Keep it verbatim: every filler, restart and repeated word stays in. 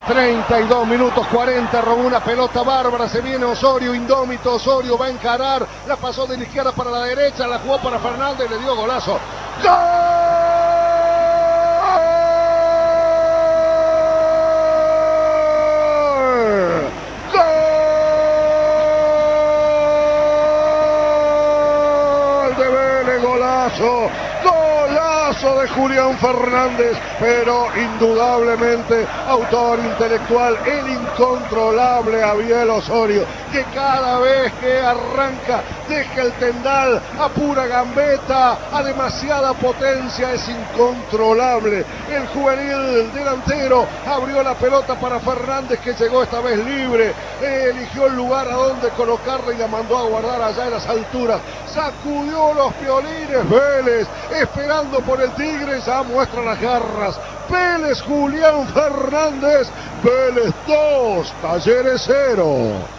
treinta y dos minutos cuarenta, robó una pelota bárbara, se viene Osorio, indómito, Osorio va a encarar, la pasó de la izquierda para la derecha, la jugó para Fernández, le dio golazo. ¡Gol! ¡Gol de Vélez, golazo! ¡Golazo de Julián Fernández! Pero indudablemente autor intelectual, el incontrolable Abiel Osorio, que cada vez que arranca deja el tendal a pura gambeta, a demasiada potencia, es incontrolable. El juvenil delantero abrió la pelota para Fernández, que llegó esta vez libre, eligió el lugar a donde colocarla y la mandó a guardar allá en las alturas. Sacudió los violines Vélez, esperando por el Tigre, ya muestra las garras. Vélez, Julián Fernández, Vélez dos, Talleres cero.